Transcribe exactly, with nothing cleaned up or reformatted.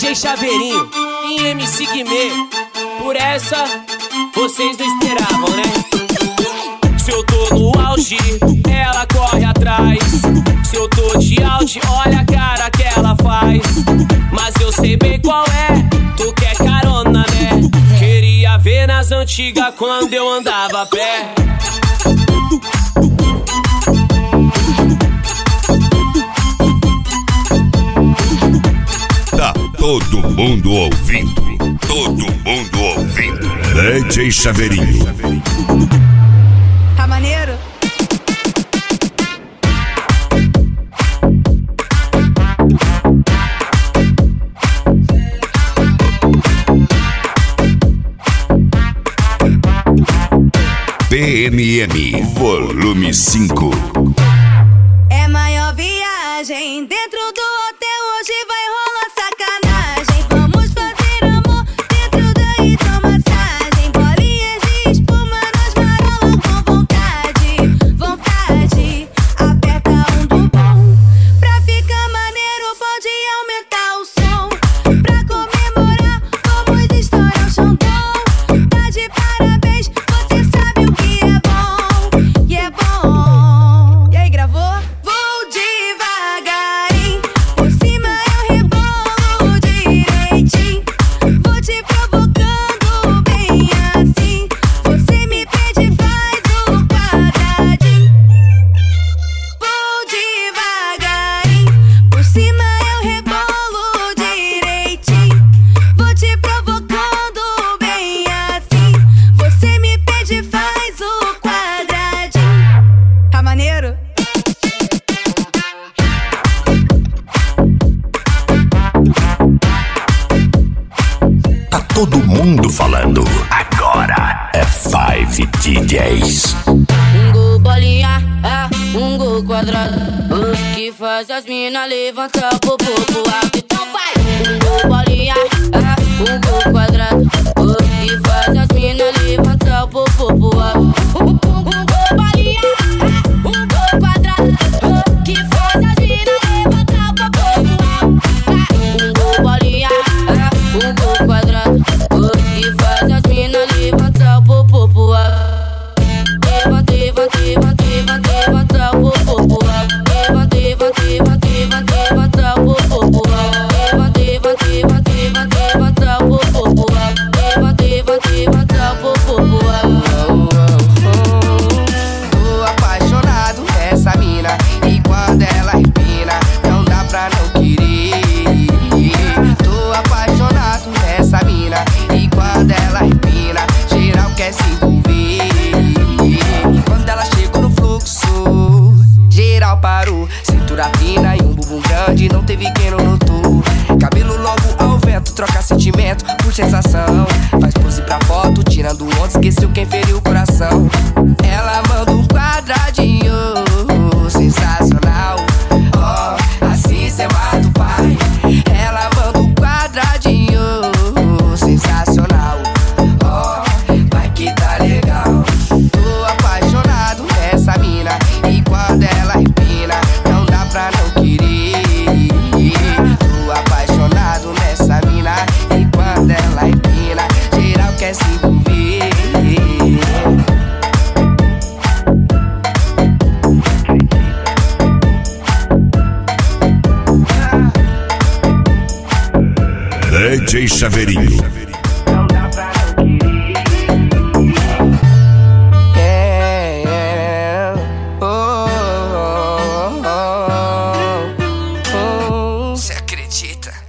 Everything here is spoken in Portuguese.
J Chaveirinho e M C Guimê. Por essa, vocês não esperavam, né? Se eu tô no auge, ela corre atrás. Se eu tô de out, olha a cara que ela faz. Mas eu sei bem qual é, tu quer carona, né? Queria ver nas antigas quando eu andava a pé. Tá todo mundo ouvindo, todo mundo ouvindo. D J Chaveirinho. Tá maneiro? P M M Volume cinco. É maior viagem dentro do hotel, hoje vai rolar sacanagem. Vamos fazer amor dentro da hidromassagem. Bolinhas de espuma, nós marola com vontade, vontade. Aperta um do bom, pra ficar maneiro pode aumentar o som. Pra comemorar, vamos estourar o Xandão. Tá de parabéns, você sabe o que é bom, e é bom. E aí, gravou? Vou devagarinho, por cima eu rebolo direitinho. Vou te provocando bem assim. Você me pede, faz o quadradinho. Vou devagarinho, por cima eu rebolo direitinho. Vou te provocando bem assim. Você me pede, faz o quadradinho. Tá maneiro? Tá todo mundo falando. Agora é Five D Js. Um gol bolinha, é um gol quadrado, o que faz as mina levantar o popô pro alto. Então vai! Um gol bolinha, é um gol quadrado, o que faz as mina levantar o popô pro alto. Um gol bolinha, é um gol quadrado, o que faz as mina levantar o popô pro alto. Um gol bolinha, é um gol quadrado, o que faz as mina levantar o popô pro alto. Levanta, levanta, levanta, levanta, levanta o popô pro alto. Levanta, levanta, levanta, levanta, levanta o popô pro alto. Levanta, levanta, levanta, levanta, levanta o popô pro alto. Levanta, levanta, levanta o popô pro alto. Tô apaixonado nessa mina, e quando ela empina, não dá pra não querer. Tô apaixonado nessa mina, e quando ela empina, geral quer se envolver. E quando ela chegou no fluxo, geral parou. Cintura fina e um bumbum grande, não teve quem não notou. Cabelo longo ao vento, troca sentimento por sensação. Faz pose pra foto, tirando onda, esqueceu quem feriu o coração. Ela manda um quadradinho, sensacional. Oh, assim cê mata o pai. Ela manda um quadradinho, sensacional. Oh, vai que tá legal. Tô apaixonado nessa mina, e quando ela empina, não dá pra não querer. Tô apaixonado nessa mina, e quando ela empina, geral quer se envolver. D J Chaveirinho.